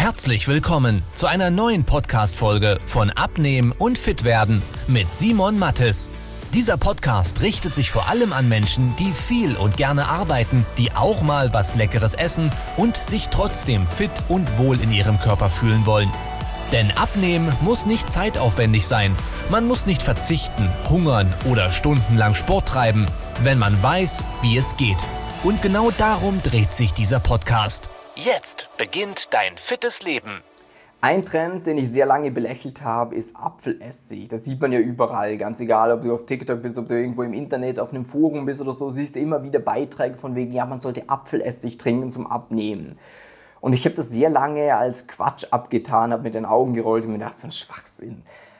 Herzlich willkommen zu einer neuen Podcast-Folge von Abnehmen und Fitwerden mit Simon Mattes. Dieser Podcast richtet sich vor allem an Menschen, die viel und gerne arbeiten, die auch mal was Leckeres essen und sich trotzdem fit und wohl in ihrem Körper fühlen wollen. Denn Abnehmen muss nicht zeitaufwendig sein. Man muss nicht verzichten, hungern oder stundenlang Sport treiben, wenn man weiß, wie es geht. Und genau darum dreht sich dieser Podcast. Jetzt beginnt dein fittes Leben. Ein Trend, den ich sehr lange belächelt habe, ist Apfelessig. Das sieht man ja überall, ganz egal, ob du auf TikTok bist, ob du irgendwo im Internet auf einem Forum bist oder so, siehst du immer wieder Beiträge von wegen, ja, man sollte Apfelessig trinken zum Abnehmen. Und ich habe das sehr lange als Quatsch abgetan, habe mit den Augen gerollt und mir gedacht, so ein Schwachsinn.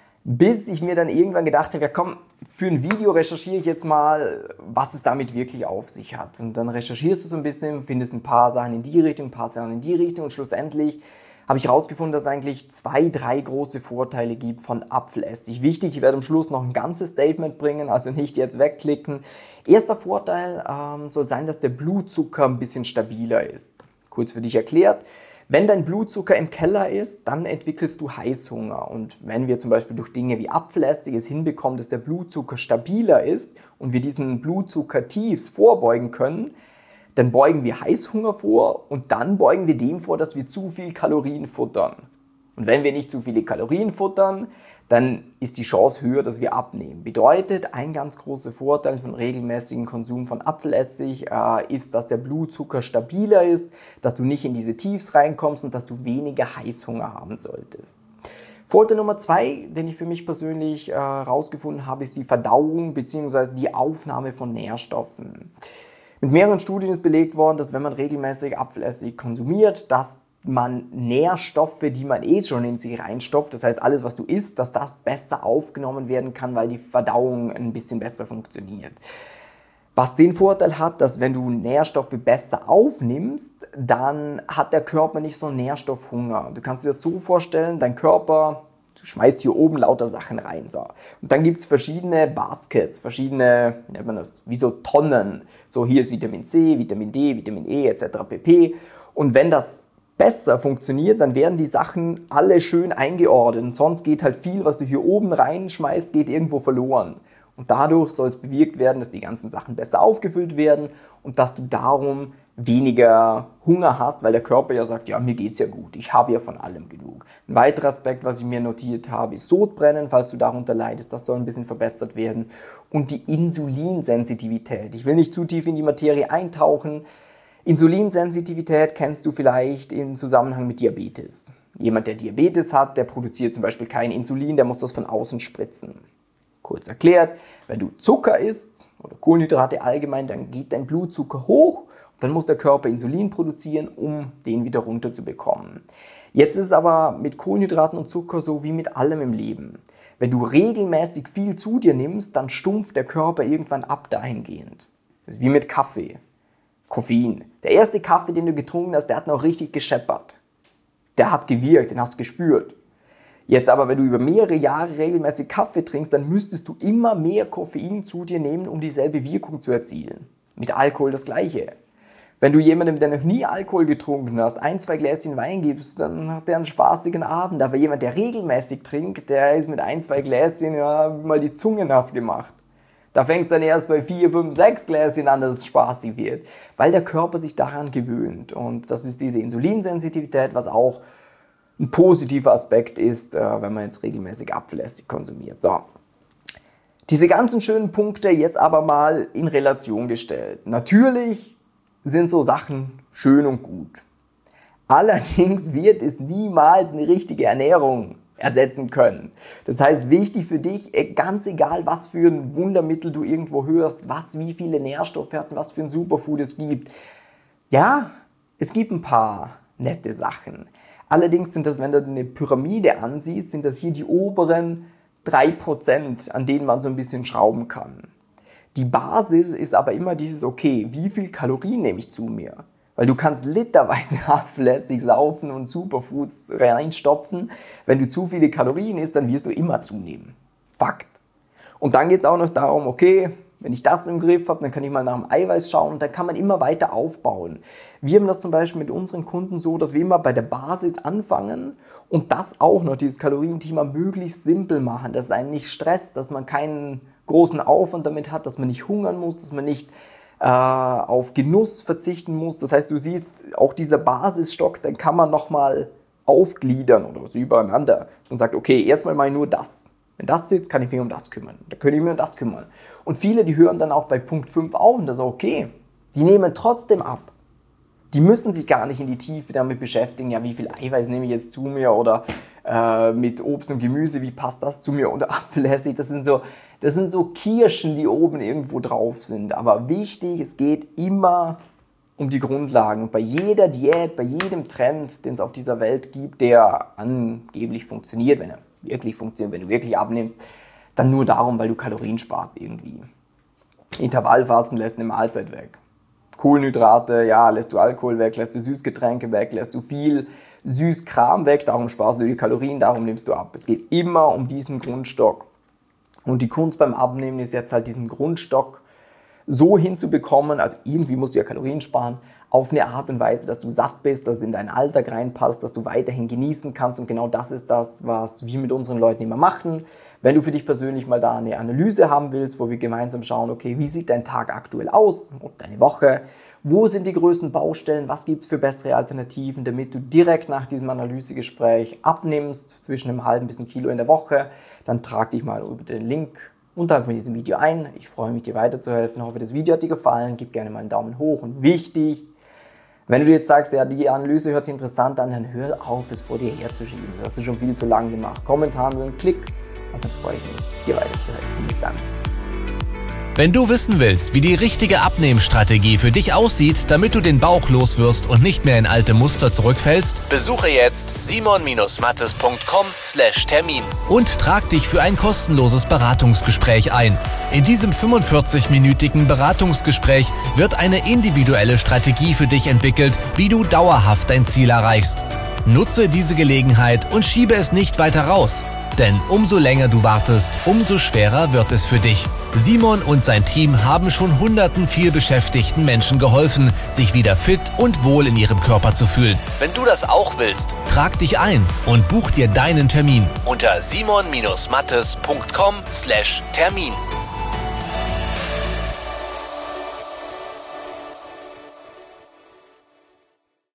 Bis ich mir dann irgendwann gedacht habe, ja komm, für ein Video recherchiere ich jetzt mal, was es damit wirklich auf sich hat. Und dann recherchierst du so ein bisschen, findest ein paar Sachen in die Richtung, ein paar Sachen in die Richtung und schlussendlich habe ich herausgefunden, dass es eigentlich 3 große Vorteile gibt von Apfelessig. Wichtig, ich werde am Schluss noch ein ganzes Statement bringen, also nicht jetzt wegklicken. Erster Vorteil soll sein, dass der Blutzucker ein bisschen stabiler ist. Kurz für dich erklärt. Wenn dein Blutzucker im Keller ist, dann entwickelst du Heißhunger. Und wenn wir zum Beispiel durch Dinge wie Apfelessig es hinbekommen, dass der Blutzucker stabiler ist und wir diesen Blutzuckertiefs vorbeugen können, dann beugen wir Heißhunger vor und dann beugen wir dem vor, dass wir zu viel Kalorien futtern. Und wenn wir nicht zu viele Kalorien futtern, dann ist die Chance höher, dass wir abnehmen. Bedeutet, ein ganz großer Vorteil von regelmäßigem Konsum von Apfelessig ist, dass der Blutzucker stabiler ist, dass du nicht in diese Tiefs reinkommst und dass du weniger Heißhunger haben solltest. Vorteil Nummer 2, den ich für mich persönlich herausgefunden habe, ist die Verdauung bzw. die Aufnahme von Nährstoffen. Mit mehreren Studien ist belegt worden, dass wenn man regelmäßig Apfelessig konsumiert, dass man Nährstoffe, die man schon in sich reinstopft, das heißt alles, was du isst, dass das besser aufgenommen werden kann, weil die Verdauung ein bisschen besser funktioniert. Was den Vorteil hat, dass wenn du Nährstoffe besser aufnimmst, dann hat der Körper nicht so einen Nährstoffhunger. Du kannst dir das so vorstellen, dein Körper, du schmeißt hier oben lauter Sachen rein. So. Und dann gibt es verschiedene Baskets, verschiedene, wie nennt man das, wie so Tonnen. So, hier ist Vitamin C, Vitamin D, Vitamin E etc. pp. Und wenn das besser funktioniert, dann werden die Sachen alle schön eingeordnet. Und sonst geht halt viel, was du hier oben reinschmeißt, geht irgendwo verloren. Und dadurch soll es bewirkt werden, dass die ganzen Sachen besser aufgefüllt werden und dass du darum weniger Hunger hast, weil der Körper ja sagt, ja, mir geht's ja gut, ich habe ja von allem genug. Ein weiterer Aspekt, was ich mir notiert habe, ist Sodbrennen, falls du darunter leidest, das soll ein bisschen verbessert werden. Und die Insulinsensitivität. Ich will nicht zu tief in die Materie eintauchen. Insulinsensitivität kennst du vielleicht im Zusammenhang mit Diabetes. Jemand, der Diabetes hat, der produziert zum Beispiel kein Insulin, der muss das von außen spritzen. Kurz erklärt, wenn du Zucker isst oder Kohlenhydrate allgemein, dann geht dein Blutzucker hoch und dann muss der Körper Insulin produzieren, um den wieder runterzubekommen. Jetzt ist es aber mit Kohlenhydraten und Zucker so wie mit allem im Leben. Wenn du regelmäßig viel zu dir nimmst, dann stumpft der Körper irgendwann ab dahingehend. Das ist wie mit Kaffee. Koffein. Der erste Kaffee, den du getrunken hast, der hat noch richtig gescheppert. Der hat gewirkt, den hast du gespürt. Jetzt aber, wenn du über mehrere Jahre regelmäßig Kaffee trinkst, dann müsstest du immer mehr Koffein zu dir nehmen, um dieselbe Wirkung zu erzielen. Mit Alkohol das Gleiche. Wenn du jemandem, der noch nie Alkohol getrunken hast, 1, 2 Gläschen Wein gibst, dann hat der einen spaßigen Abend. Aber jemand, der regelmäßig trinkt, der ist mit 1, 2 Gläschen mal die Zunge nass gemacht. Da fängt es dann erst bei 4, 5, 6 Gläschen an, dass es spaßig wird, weil der Körper sich daran gewöhnt. Und das ist diese Insulinsensitivität, was auch ein positiver Aspekt ist, wenn man jetzt regelmäßig Apfelessig konsumiert. So. Diese ganzen schönen Punkte jetzt aber mal in Relation gestellt. Natürlich sind so Sachen schön und gut. Allerdings wird es niemals eine richtige Ernährung ersetzen können. Das heißt, wichtig für dich, ganz egal, was für ein Wundermittel du irgendwo hörst, wie viele Nährstoffe hat, was für ein Superfood es gibt. Ja, es gibt ein paar nette Sachen. Allerdings sind das, wenn du eine Pyramide ansiehst, sind das hier die oberen 3%, an denen man so ein bisschen schrauben kann. Die Basis ist aber immer dieses, okay, wie viel Kalorien nehme ich zu mir? Weil du kannst literweise Apfelessig saufen und Superfoods reinstopfen. Wenn du zu viele Kalorien isst, dann wirst du immer zunehmen. Fakt. Und dann geht es auch noch darum, okay, Wenn ich das im Griff habe, dann kann ich mal nach dem Eiweiß schauen und dann kann man immer weiter aufbauen. Wir haben das zum Beispiel mit unseren Kunden so, dass wir immer bei der Basis anfangen und das auch noch, dieses Kalorienthema möglichst simpel machen, dass es einen nicht stresst, dass man keinen großen Aufwand damit hat, dass man nicht hungern muss, dass man nicht auf Genuss verzichten muss. Das heißt, du siehst, auch dieser Basisstock, den kann man nochmal aufgliedern oder so übereinander. Dass man sagt, okay, erstmal mache ich nur das. Wenn das sitzt, kann ich mich um das kümmern. Dann kann ich mich um das kümmern. Und viele, die hören dann auch bei Punkt 5 auf und das ist okay. Die nehmen trotzdem ab. Die müssen sich gar nicht in die Tiefe damit beschäftigen, ja, wie viel Eiweiß nehme ich jetzt zu mir oder mit Obst und Gemüse, wie passt das zu mir oder Apfelessig. Das sind so Kirschen, die oben irgendwo drauf sind. Aber wichtig, es geht immer um die Grundlagen. Und bei jeder Diät, bei jedem Trend, den es auf dieser Welt gibt, der angeblich funktioniert, wenn er wirklich funktioniert, wenn du wirklich abnimmst, dann nur darum, weil du Kalorien sparst irgendwie. Intervallfasten lässt eine Mahlzeit weg. Kohlenhydrate, ja, lässt du Alkohol weg, lässt du Süßgetränke weg, lässt du viel Süßkram weg, darum sparst du die Kalorien, darum nimmst du ab. Es geht immer um diesen Grundstock. Und die Kunst beim Abnehmen ist jetzt halt diesen Grundstock so hinzubekommen, also irgendwie musst du ja Kalorien sparen, auf eine Art und Weise, dass du satt bist, dass es in deinen Alltag reinpasst, dass du weiterhin genießen kannst und genau das ist das, was wir mit unseren Leuten immer machen. Wenn du für dich persönlich mal da eine Analyse haben willst, wo wir gemeinsam schauen, okay, wie sieht dein Tag aktuell aus und deine Woche, wo sind die größten Baustellen, was gibt es für bessere Alternativen, damit du direkt nach diesem Analysegespräch abnimmst, zwischen einem halben bis einem Kilo in der Woche, dann trag dich mal über den Link unterhalb von diesem Video ein. Ich freue mich, dir weiterzuhelfen. Ich hoffe, das Video hat dir gefallen. Gib gerne mal einen Daumen hoch und wichtig, wenn du dir jetzt sagst, ja, die Analyse hört sich interessant an, dann hör auf, es vor dir herzuschieben. Das hast du schon viel zu lange gemacht. Komm ins Handeln, klick und dann freue ich mich, dir weiterzuhelfen. Bis dann. Wenn du wissen willst, wie die richtige Abnehmstrategie für dich aussieht, damit du den Bauch loswirst und nicht mehr in alte Muster zurückfällst, besuche jetzt simon-mattes.com/Termin und trag dich für ein kostenloses Beratungsgespräch ein. In diesem 45-minütigen Beratungsgespräch wird eine individuelle Strategie für dich entwickelt, wie du dauerhaft dein Ziel erreichst. Nutze diese Gelegenheit und schiebe es nicht weiter raus. Denn umso länger du wartest, umso schwerer wird es für dich. Simon und sein Team haben schon hunderten vielbeschäftigten Menschen geholfen, sich wieder fit und wohl in ihrem Körper zu fühlen. Wenn du das auch willst, trag dich ein und buch dir deinen Termin unter simon-mattes.com/Termin.